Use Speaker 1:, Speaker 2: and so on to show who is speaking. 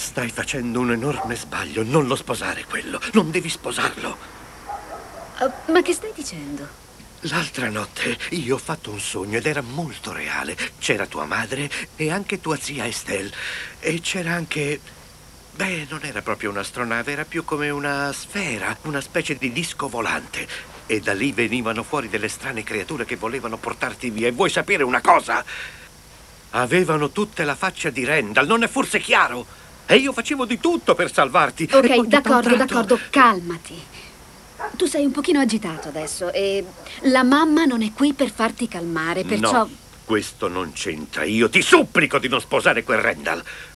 Speaker 1: Stai facendo un enorme sbaglio. Non lo sposare quello. Non devi sposarlo.
Speaker 2: Ma che stai dicendo?
Speaker 1: L'altra notte io ho fatto un sogno ed era molto reale. C'era tua madre e anche tua zia Estelle. E c'era anche... Beh, non era proprio un'astronave, era più come una sfera, una specie di disco volante. E da lì venivano fuori delle strane creature che volevano portarti via. E vuoi sapere una cosa? Avevano tutte la faccia di Randall, non è forse chiaro? E io facevo di tutto per salvarti. E
Speaker 2: Ok,
Speaker 1: poi tutto a un tratto-
Speaker 2: d'accordo, calmati. Tu sei un pochino agitato adesso e la mamma non è qui per farti calmare, perciò...
Speaker 1: No, questo non c'entra. Io ti supplico di non sposare quel Randall.